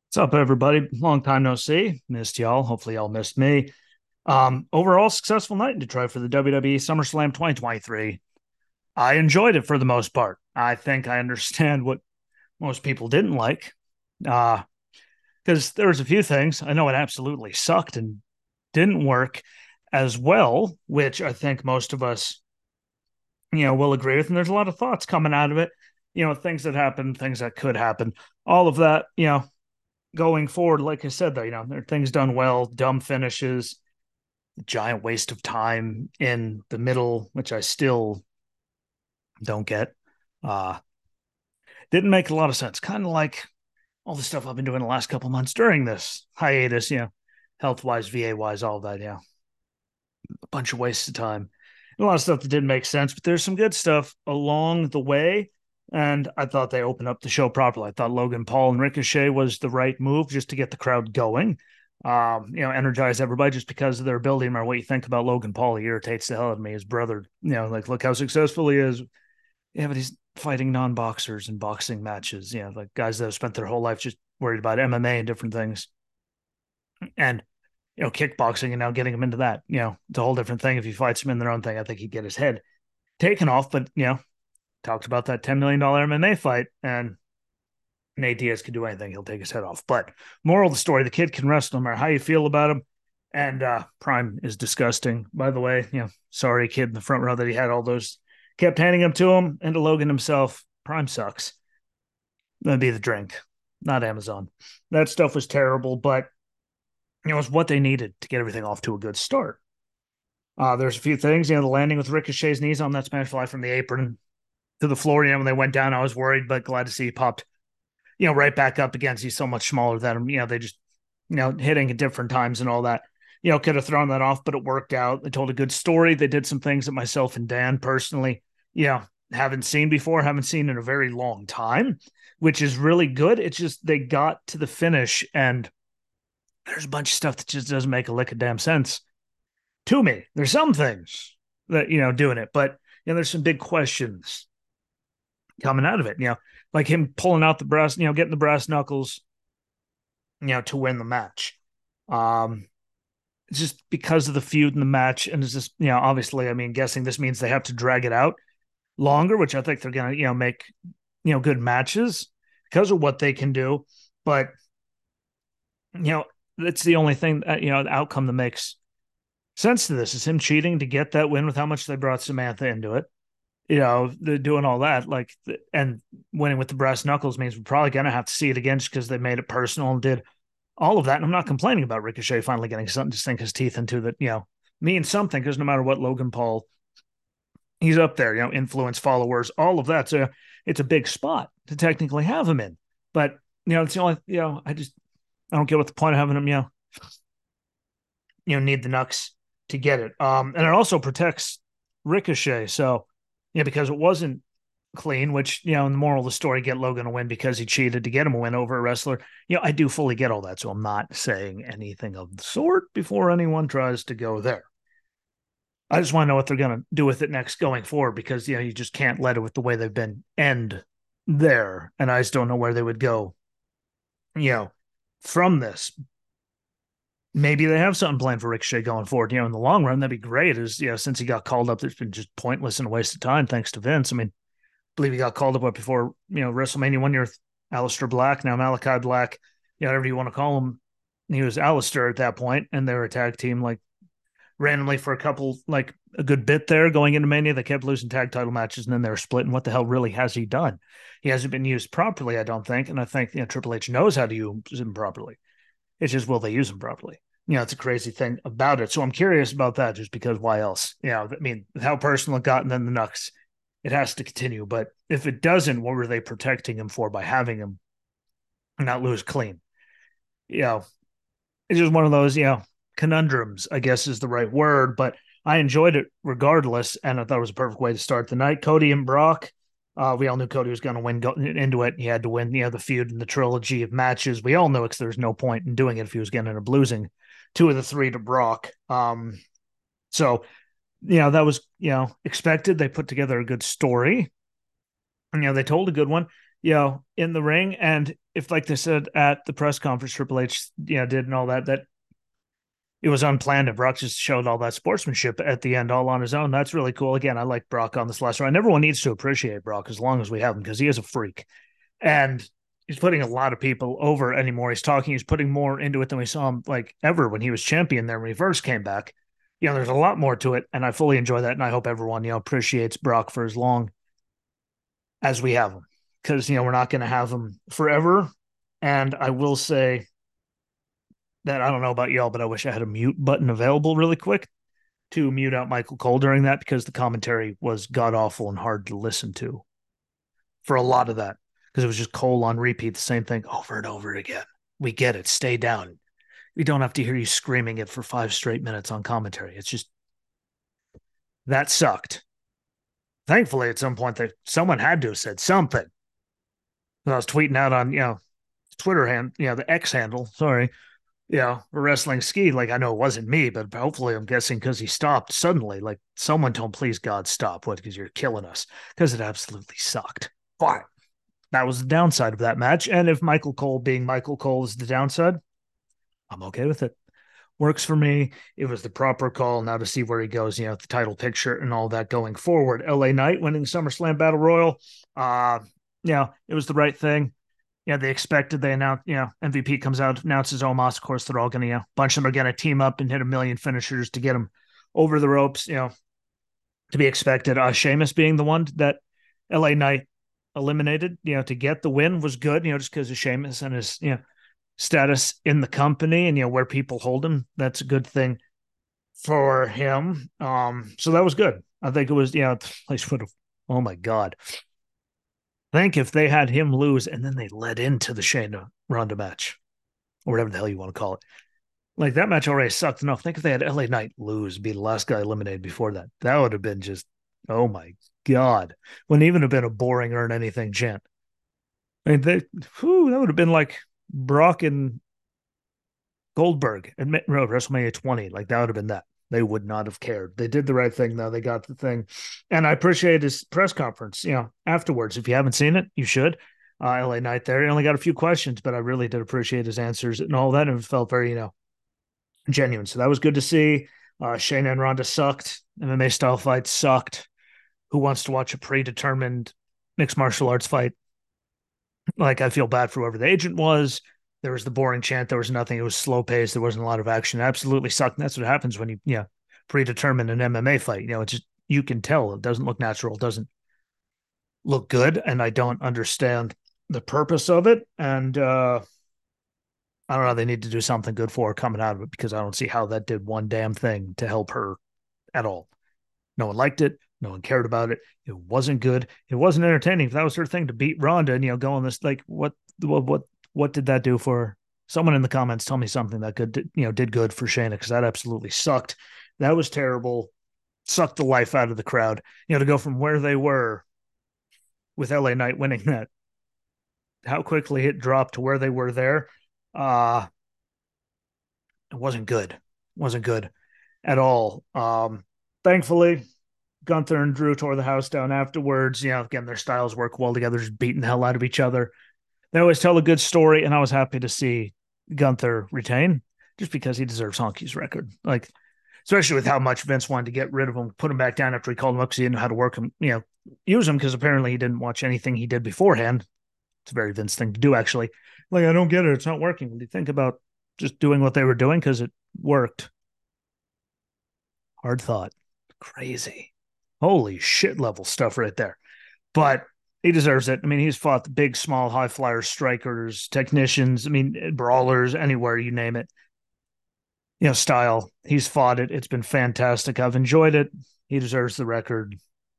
What's up, everybody? Long time no see. Missed y'all. Hopefully, y'all missed me. Overall, successful night in Detroit for the WWE SummerSlam 2023. I enjoyed it for the most part. I think I understand what most people didn't like. Uh, because there was a few things I know it absolutely sucked and didn't work as well, which I think most of us, will agree with. And there's a lot of thoughts coming out of it. Things that happened, things that could happen, all of that. Going forward, like I said, though, there are things done well, dumb finishes, giant waste of time in the middle, which I still don't get. Uh, didn't make a lot of sense. Kind of like all the stuff I've been doing the last couple months during this hiatus, health wise, VA wise, all that, a bunch of waste of time. And a lot of stuff that didn't make sense, but there's some good stuff along the way. And I thought they opened up the show properly. I thought Logan Paul and Ricochet was the right move just to get the crowd going. Energize everybody just because of their ability. No matter what you think about Logan Paul, he irritates the hell out of me. His brother, like look how successful he is. Yeah, but he's fighting non-boxers in boxing matches. Like guys that have spent their whole life just worried about MMA and different things. And kickboxing and now getting him into that, it's a whole different thing. If he fights him in their own thing, I think he'd get his head taken off. But talked about that $10 million MMA fight, and Nate Diaz can do anything. He'll take his head off. But moral of the story, the kid can wrestle no matter how you feel about him. And Prime is disgusting. By the way, sorry, kid in the front row that he had all those, kept handing them to him and to Logan himself. Prime sucks. That'd be the drink, not Amazon. That stuff was terrible, but it's what they needed to get everything off to a good start. There's a few things, the landing with Ricochet's knees on that Spanish fly from the apron to the floor. When they went down, I was worried, but glad to see he popped, right back up again. He's so much smaller than him. They just, hitting at different times and all that, could have thrown that off, but it worked out. They told a good story. They did some things that myself and Dan personally, haven't seen before, haven't seen in a very long time, which is really good. It's just they got to the finish and there's a bunch of stuff that just doesn't make a lick of damn sense to me. There's some things that, doing it, but, there's some big questions coming out of it, like him pulling out the brass, getting the brass knuckles, to win the match. It's just because of the feud in the match. And it's just, obviously, I mean, guessing this means they have to drag it out longer, which I think they're going to, make, good matches because of what they can do. But, that's the only thing, the outcome that makes sense to this is him cheating to get that win with how much they brought Samantha into it. They're doing all that, like, and winning with the brass knuckles means we're probably going to have to see it again just because they made it personal and did all of that. And I'm not complaining about Ricochet finally getting something to sink his teeth into that, means something because no matter what Logan Paul, he's up there, influence followers, all of that. So it's a big spot to technically have him in. But, it's the only, I don't get what the point of having him, need the Nux to get it. And it also protects Ricochet. So, because it wasn't clean, which, in the moral of the story, get Logan a win because he cheated to get him a win over a wrestler. I do fully get all that. So I'm not saying anything of the sort before anyone tries to go there. I just want to know what they're going to do with it next going forward because, you just can't let it with the way they've been end there. And I just don't know where they would go, from this. Maybe they have something planned for Ricochet going forward. In the long run, that'd be great. Is since he got called up, it's been just pointless and a waste of time. Thanks to Vince. I mean, I believe he got called up before WrestleMania 1 year. Aleister Black, now Malachi Black, whatever you want to call him. He was Aleister at that point, and they were a tag team like randomly for a couple, like a good bit there going into Mania. They kept losing tag title matches, and then they were splitting. What the hell really has he done? He hasn't been used properly, I don't think, and I think Triple H knows how to use him properly. It's just, will they use him properly? It's a crazy thing about it. So I'm curious about that just because why else? I mean, how personal it got and then the Nux, it has to continue. But if it doesn't, what were they protecting him for by having him not lose clean? It's just one of those, conundrums, I guess is the right word. But I enjoyed it regardless. And I thought it was a perfect way to start the night. Cody and Brock, we all knew Cody was going to win into it. He had to win, the feud and the trilogy of matches. We all knew it because there's no point in doing it if he was going to end up losing 2 of the 3 to Brock. So, that was, expected. They put together a good story. They told a good one. in the ring. And if, like they said at the press conference, Triple H, did and all that, that it was unplanned and Brock just showed all that sportsmanship at the end all on his own. That's really cool. Again, I like Brock on this last round. Everyone needs to appreciate Brock as long as we have him because he is a freak. And he's putting a lot of people over anymore. He's putting more into it than we saw him like ever when he was champion there when he first came back. There's a lot more to it, and I fully enjoy that. And I hope everyone, appreciates Brock for as long as we have him. Because, we're not going to have him forever. And I will say that I don't know about y'all, but I wish I had a mute button available really quick to mute out Michael Cole during that because the commentary was god awful and hard to listen to for a lot of that because it was just Cole on repeat, the same thing over and over again. We get it. Stay down. We don't have to hear you screaming it for 5 straight minutes on commentary. It's just that sucked. Thankfully, at some point, someone had to have said something. I was tweeting out on Twitter the X handle. Sorry, wrestling ski. Like I know it wasn't me, but hopefully I'm guessing because he stopped suddenly. Like someone told him, please God, stop. What? Because you're killing us. Because it absolutely sucked. But that was the downside of that match. And if Michael Cole being Michael Cole is the downside, I'm okay with it. Works for me. It was the proper call. Now to see where he goes, the title picture and all that going forward. LA Knight winning SummerSlam Battle Royal. It was the right thing. They expected. They announced, MVP comes out, announces Omos. Of course, they're all going to, a bunch of them are going to team up and hit a million finishers to get them over the ropes, to be expected. Sheamus being the one that LA Knight eliminated, to get the win was good, just because of Sheamus and his, status in the company and, where people hold him. That's a good thing for him. So that was good. I think it was, the place would have, oh my God. I think if they had him lose and then they led into the Shayna Ronda match, or whatever the hell you want to call it, like that match already sucked enough. Think if they had LA Knight lose, be the last guy eliminated before that. That would have been just, oh my God. Wouldn't even have been a boring earn anything chant. I mean, that would have been like Brock and Goldberg at WrestleMania 20. Like that would have been that. They would not have cared. They did the right thing, though. They got the thing. And I appreciate his press conference, afterwards. If you haven't seen it, you should. LA Knight there. He only got a few questions, but I really did appreciate his answers and all that. And it felt very, genuine. So that was good to see. Shayna and Ronda sucked. MMA style fight sucked. Who wants to watch a predetermined mixed martial arts fight? Like, I feel bad for whoever the agent was. There was the boring chant. There was nothing. It was slow paced. There wasn't a lot of action. It absolutely sucked. And that's what happens when you predetermine an MMA fight. It's just, you can tell it doesn't look natural. It doesn't look good. And I don't understand the purpose of it. And I don't know. They need to do something good for her coming out of it because I don't see how that did one damn thing to help her at all. No one liked it. No one cared about it. It wasn't good. It wasn't entertaining. If that was her thing to beat Ronda and, go on this, like, what did that do for her? Someone in the comments tell me something that did good for Shayna because that absolutely sucked. That was terrible. Sucked the life out of the crowd. To go from where they were with LA Knight winning that, how quickly it dropped to where they were there. It wasn't good. Wasn't good at all. Thankfully, Gunther and Drew tore the house down afterwards. Again, their styles work well together, just beating the hell out of each other. They always tell a good story, and I was happy to see Gunther retain just because he deserves Honky's record. Like, especially with how much Vince wanted to get rid of him, put him back down after he called him up because he didn't know how to work him, use him because apparently he didn't watch anything he did beforehand. It's a very Vince thing to do, actually. Like, I don't get it. It's not working. What do you think about just doing what they were doing because it worked? Hard thought. Crazy. Holy shit level stuff right there. But he deserves it. I mean, he's fought the big, small, high flyers, strikers, technicians. I mean, brawlers, anywhere you name it. Style. He's fought it. It's been fantastic. I've enjoyed it. He deserves the record.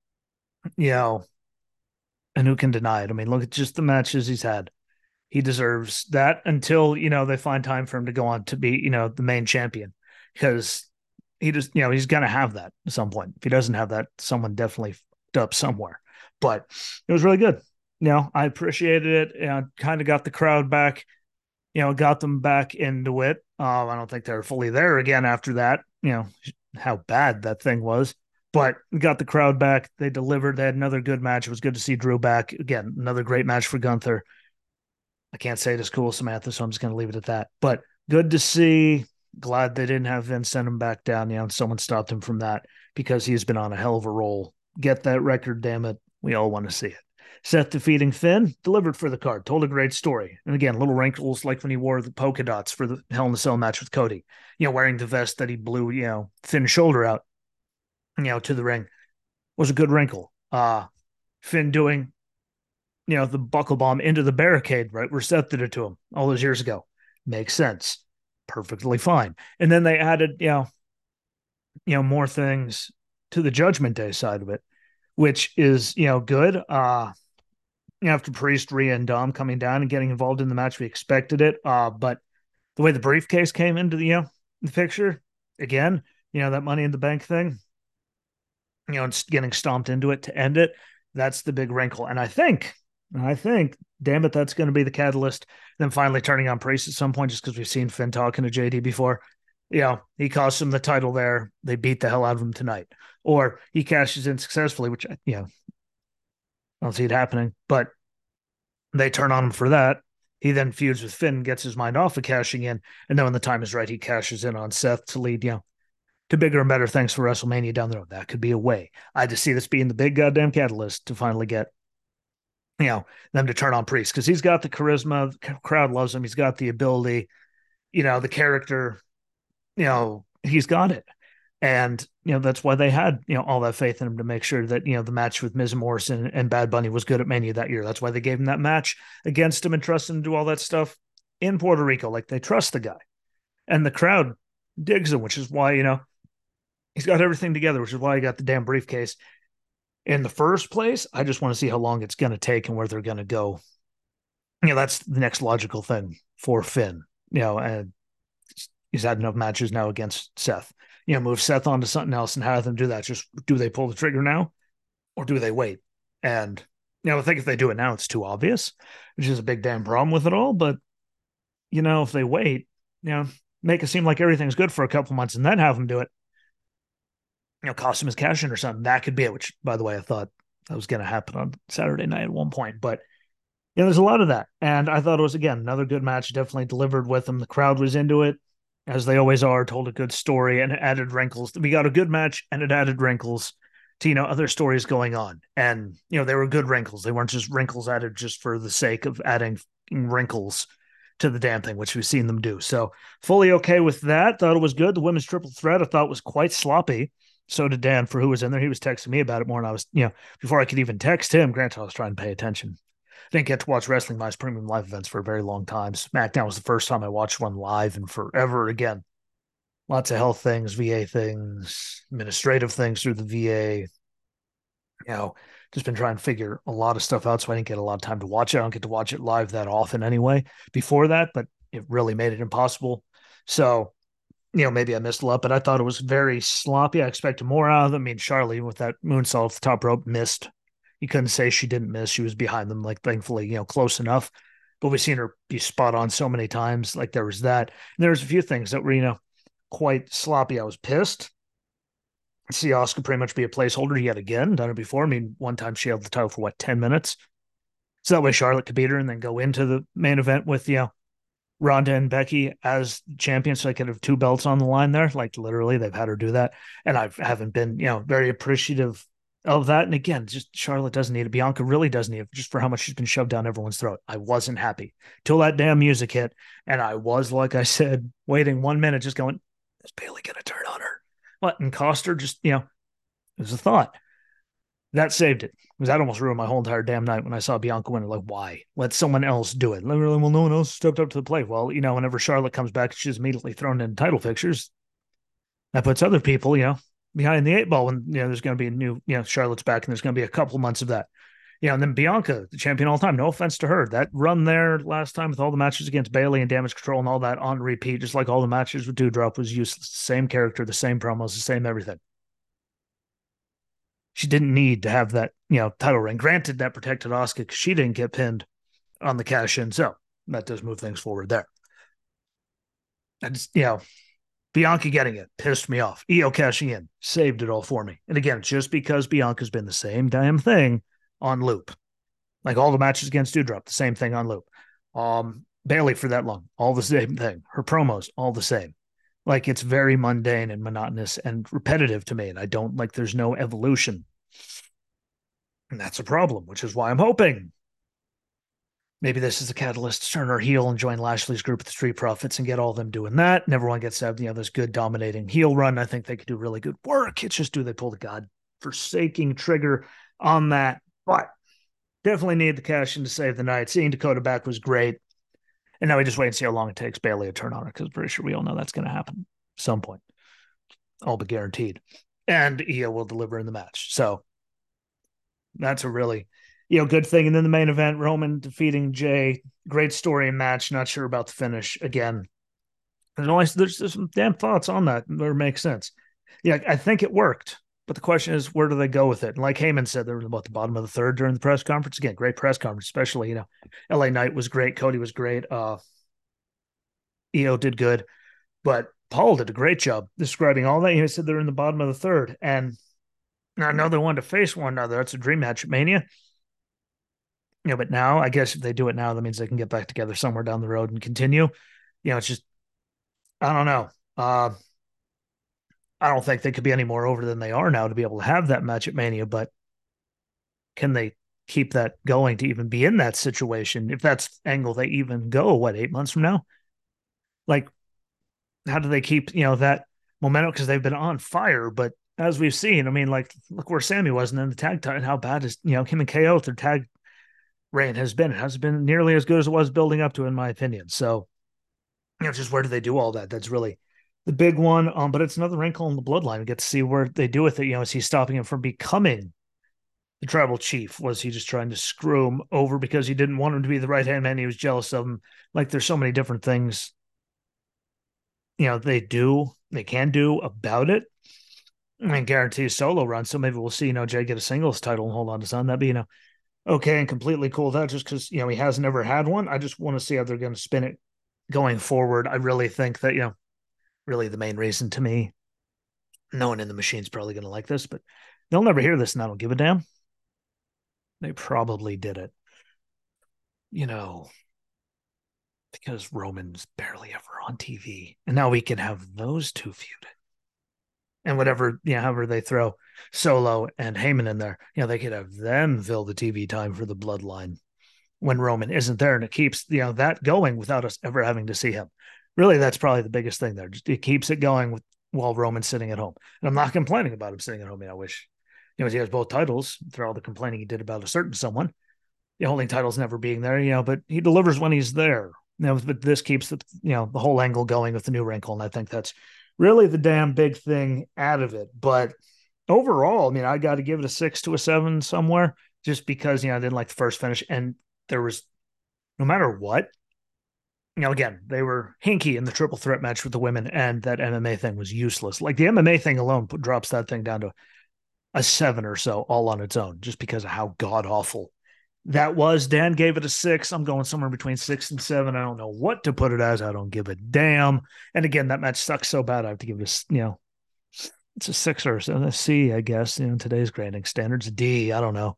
And who can deny it? I mean, look at just the matches he's had. He deserves that until, they find time for him to go on to be, the main champion. Because he just, he's going to have that at some point. If he doesn't have that, someone definitely fucked up somewhere. But it was really good. I appreciated it. Kind of got the crowd back, got them back into it. I don't think they're fully there again after that, how bad that thing was. But got the crowd back. They delivered. They had another good match. It was good to see Drew back. Again, another great match for Gunther. I can't say it as cool as Samantha, so I'm just going to leave it at that. But good to see. Glad they didn't have Vince send him back down. And someone stopped him from that because he's been on a hell of a roll. Get that record, damn it. We all want to see it. Seth defeating Finn, delivered for the card, told a great story. And again, little wrinkles like when he wore the polka dots for the Hell in a Cell match with Cody, wearing the vest that he blew, Finn's shoulder out, to the ring was a good wrinkle. Finn doing, the buckle bomb into the barricade, right, where Seth did it to him all those years ago. Makes sense. Perfectly fine. And then they added, more things to the Judgment Day side of it, which is, good. After Priest, Rhea, and Dom coming down and getting involved in the match, we expected it. But the way the briefcase came into the picture, again, that Money in the Bank thing, and getting stomped into it to end it, that's the big wrinkle. And I think, damn it, that's going to be the catalyst. Then finally turning on Priest at some point, just because we've seen Finn talking to JD before. He costs him the title there. They beat the hell out of him tonight. Or he cashes in successfully, which, I don't see it happening, but they turn on him for that. He then feuds with Finn, gets his mind off of cashing in, and then when the time is right, he cashes in on Seth to lead, to bigger and better things for WrestleMania down the road. That could be a way. I just see this being the big goddamn catalyst to finally get, them to turn on Priest, because he's got the charisma, the crowd loves him, he's got the ability, the character, he's got it. And, that's why they had, all that faith in him to make sure that, the match with Miz Morrison and Bad Bunny was good at Mania that year. That's why they gave him that match against him and trusted him to do all that stuff in Puerto Rico. Like, they trust the guy. And the crowd digs him, which is why, he's got everything together, which is why he got the damn briefcase in the first place. I just want to see how long it's going to take and where they're going to go. That's the next logical thing for Finn, and he's had enough matches now against Seth. Move Seth on to something else and have them do that. Just, do they pull the trigger now or do they wait? And, I think if they do it now, it's too obvious, which is a big damn problem with it all. But, if they wait, make it seem like everything's good for a couple months and then have them do it, cost him his cash in or something. That could be it, which, by the way, I thought that was going to happen on Saturday night at one point. But, there's a lot of that. And I thought it was, again, another good match, definitely delivered with them. The crowd was into it, as they always are, told a good story and added wrinkles. We got a good match and it added wrinkles to, other stories going on. And, they were good wrinkles. They weren't just wrinkles added just for the sake of adding wrinkles to the damn thing, which we've seen them do. So fully okay with that. Thought it was good. The women's triple threat I thought was quite sloppy. So did Dan, for who was in there. He was texting me about it more, and I was, before I could even text him, granted, I was trying to pay attention. Didn't get to watch Wrestling Minds premium live events for a very long time. SmackDown was the first time I watched one live and forever again. Lots of health things, VA things, administrative things through the VA. Just been trying to figure a lot of stuff out, so I didn't get a lot of time to watch it. I don't get to watch it live that often anyway before that, but it really made it impossible. So, maybe I missed a lot, but I thought it was very sloppy. I expected more out of them. I mean, Charlie with that moonsault off the top rope missed. You couldn't say she didn't miss. She was behind them, like, thankfully, close enough. But we've seen her be spot on so many times. Like, there was that. And there was a few things that were, quite sloppy. I was pissed. See Asuka pretty much be a placeholder yet again. Done it before. I mean, one time she held the title for 10 minutes. So that way Charlotte could beat her and then go into the main event with, Ronda and Becky as champions, so I could have two belts on the line there. Like, literally, they've had her do that. And I haven't been, very appreciative of that. And again, just Charlotte doesn't need it. Bianca really doesn't need it, just for how much she's been shoved down everyone's throat. I wasn't happy till that damn music hit. And I was, like I said, waiting 1 minute, just going, is Bayley going to turn on her? What? And cost her? Just, it was a thought. That saved it, because that almost ruined my whole entire damn night when I saw Bianca win. Like, why? Let someone else do it. Literally, well, no one else stepped up to the plate. Well, whenever Charlotte comes back, she's immediately thrown in title pictures. That puts other people, behind the eight ball when, there's going to be a new, Charlotte's back, and there's going to be a couple months of that. And then Bianca, the champion all the time. No offense to her. That run there last time with all the matches against Bayley and Damage Control and all that on repeat, just like all the matches with Doudrop, was useless. Same character, the same promos, the same everything. She didn't need to have that, title ring. Granted, that protected Asuka because she didn't get pinned on the cash in. So that does move things forward there. I just, Bianca getting it pissed me off. Io cashing in saved it all for me. And again, just because Bianca's been the same damn thing on loop. Like all the matches against Doudrop, the same thing on loop. Bayley for that long, all the same thing. Her promos, all the same. Like it's very mundane and monotonous and repetitive to me. And I don't like there's no evolution. And that's a problem, which is why I'm hoping maybe this is a catalyst to turn her heel and join Lashley's group of the Street Profits and get all of them doing that. And everyone gets to have, this good dominating heel run. I think they could do really good work. It's just do they pull the god forsaking trigger on that? But definitely need the cash in to save the night. Seeing Dakota back was great. And now we just wait and see how long it takes Bayley to turn on her, because I'm pretty sure we all know that's going to happen at some point. All but guaranteed. And Io will deliver in the match. So that's a really, good thing. And then the main event, Roman defeating Jay. Great story and match. Not sure about the finish. Again, there's some damn thoughts on that that make sense. Yeah, I think it worked. But the question is, where do they go with it? And like Heyman said, they were about the bottom of the third during the press conference. Again, great press conference, especially, LA Knight was great. Cody was great. Io did good. But Paul did a great job describing all that. He said they're in the bottom of the third. And I know they wanted to face one another. That's a dream match at Mania. But now, I guess if they do it now, that means they can get back together somewhere down the road and continue. It's just, I don't know. I don't think they could be any more over than they are now to be able to have that match at Mania, but can they keep that going to even be in that situation? If that's angle they even go, 8 months from now? Like, how do they keep, that momentum? Because they've been on fire, but as we've seen, look where Sammy was, and then the tag time, how bad is, him and KO, their tag reign has been. It hasn't been nearly as good as it was building up to, in my opinion. So, just where do they do all that? That's really the big one. But it's another wrinkle in the bloodline. We get to see where they do with it. Is he stopping him from becoming the tribal chief? Was he just trying to screw him over because he didn't want him to be the right hand man? He was jealous of him. Like, there's so many different things, they can do about it. And guarantee a solo run. So maybe we'll see, Jay get a singles title and hold on to something. That'd be, okay and completely cool with that, just because, he has never had one. I just want to see how they're going to spin it going forward. I really think that, really the main reason to me, no one in the machine's probably going to like this, but they'll never hear this and I don't give a damn. They probably did it, because Roman's barely ever on TV. And now we can have those two feud. And whatever, however they throw Solo and Heyman in there, they could have them fill the TV time for the bloodline when Roman isn't there. And it keeps, that going without us ever having to see him. Really, that's probably the biggest thing there. Just, it keeps it going while Roman's sitting at home. And I'm not complaining about him sitting at home. I wish, he has both titles through all the complaining he did about a certain someone. The holding titles never being there, but he delivers when he's there. But this keeps the whole angle going with the new wrinkle. And I think that's really the damn big thing out of it. But overall, I got to give it a 6 to a 7 somewhere, just because, I didn't like the first finish. And there was, no matter what, again, they were hinky in the triple threat match with the women, and that MMA thing was useless. Like, the MMA thing alone drops that thing down to a 7 or so all on its own, just because of how god awful that was. Dan gave it a 6. I'm going somewhere between 6 and 7. I don't know what to put it as. I don't give a damn. And again, that match sucks so bad. I have to give it it's a 6 or a C, I guess. Today's grading standards, a D. I don't know.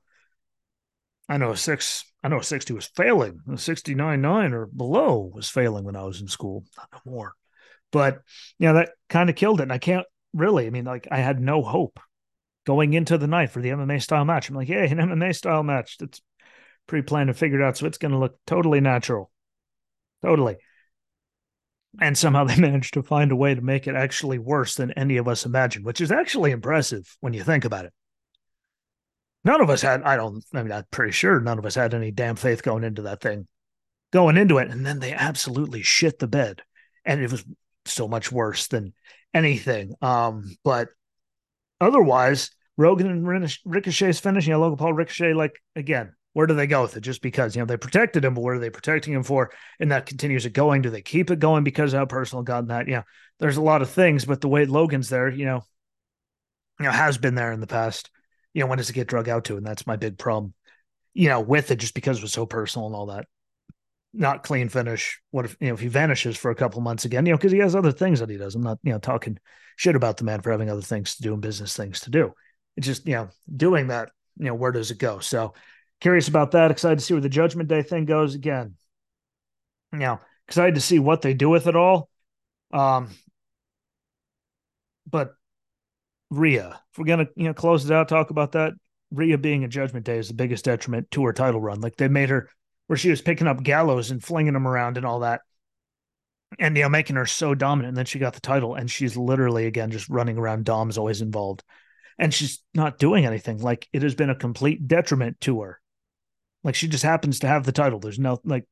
I know a 60 was failing. A 69.9 or below was failing when I was in school. Not no more. But that kind of killed it. And I can't really. I had no hope going into the night for the MMA style match. I'm like, yeah, an MMA style match that's pre-planned and figured out, so it's going to look totally natural. Totally. And somehow they managed to find a way to make it actually worse than any of us imagined, which is actually impressive when you think about it. None of us had, I'm pretty sure none of us had any damn faith going into that thing, going into it. And then they absolutely shit the bed. And it was so much worse than anything. But otherwise, Rogan and Ricochet's finish, Logan Paul, Ricochet, again, where do they go with it? Just because, they protected him, but what are they protecting him for? And that continues it going. Do they keep it going because of how personal God that? There's a lot of things, but the way Logan's there, has been there in the past. When does it get drug out to? And that's my big problem, with it, just because it was so personal and all that. not clean finish. What if, if he vanishes for a couple months again, because he has other things that he does. I'm not, talking shit about the man for having other things to do and business things to do. It's just, doing that, where does it go? So curious about that. Excited to see where the Judgment Day thing goes again. Excited to see what they do with it all. But Rhea, if we're gonna, close it out, talk about that. Rhea being a Judgment Day is the biggest detriment to her title run. Like they made her where she was picking up Gallows and flinging him around and all that, and making her so dominant. And then she got the title, and she's literally again just running around. Dom's always involved, and she's not doing anything. Like it has been a complete detriment to her. Like she just happens to have the title. There's no like.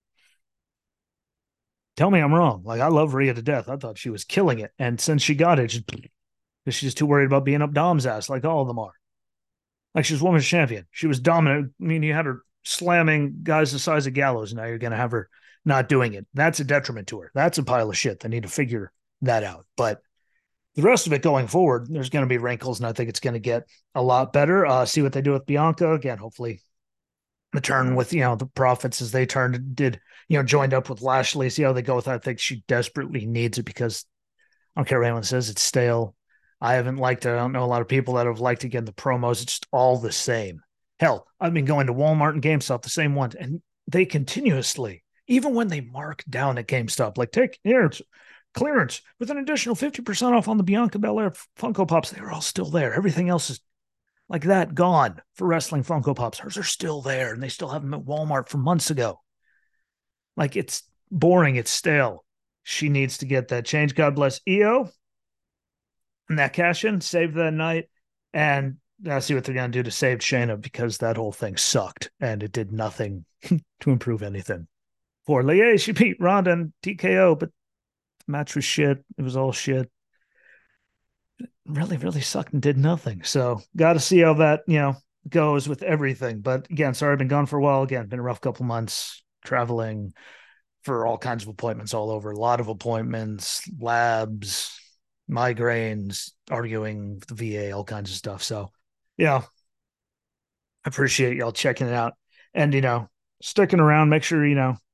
Tell me I'm wrong. Like I love Rhea to death. I thought she was killing it, and since she got it, because she's too worried about being up Dom's ass, like all of them are. Like she's women's champion. She was dominant. I mean, you had her slamming guys the size of Gallows. Now you're going to have her not doing it. That's a detriment to her. That's a pile of shit. They need to figure that out. But the rest of it going forward, there's going to be wrinkles, and I think it's going to get a lot better. See what they do with Bianca again. Hopefully, the turn with the Profits as they did joined up with Lashley. See how they go with that. I think she desperately needs it because I don't care what anyone says, it's stale. I haven't liked it. I don't know a lot of people that have liked, again, the promos. It's just all the same. Hell, I've been going to Walmart and GameStop, the same ones, and they continuously, even when they mark down at GameStop, like take here, clearance with an additional 50% off on the Bianca Belair Funko Pops, they are all still there. Everything else is like that gone for wrestling Funko Pops. Hers are still there, and they still have them at Walmart from months ago. Like it's boring. It's stale. She needs to get that change. God bless Io. And that cash in, saved that night. And I'll see what they're going to do to save Shayna because that whole thing sucked and it did nothing to improve anything. For Leia, she beat Ronda and TKO, but the match was shit. It was all shit. It really, really sucked and did nothing. So got to see how that, goes with everything. But again, sorry, I've been gone for a while. Again, been a rough couple months traveling for all kinds of appointments all over. A lot of appointments, labs, migraines, arguing with the VA, all kinds of stuff. So, I appreciate y'all checking it out and, sticking around. Make sure,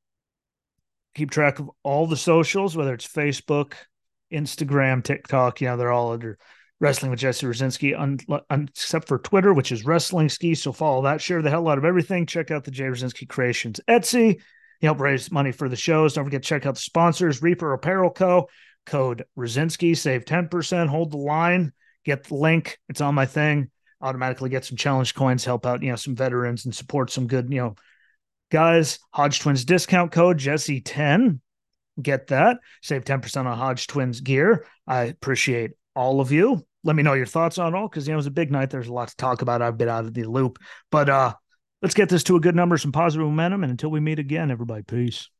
keep track of all the socials, whether it's Facebook, Instagram, TikTok, they're all under Wrestling with Jesse Rosinski, except for Twitter, which is Wrestling Ski. So follow that. Share the hell out of everything. Check out the Jay Rosinski Creations Etsy. Help raise money for the shows. Don't forget to check out the sponsors, Reaper Apparel Co. Code Rosinski, save 10%, hold the line, get the link. It's on my thing. Automatically get some challenge coins, help out, some veterans and support some good, guys. Hodge Twins discount code Jesse10. Get that. Save 10% on Hodge Twins gear. I appreciate all of you. Let me know your thoughts on it all because, it was a big night. There's a lot to talk about. I've been out of the loop. But let's get this to a good number, some positive momentum. And until we meet again, everybody, peace.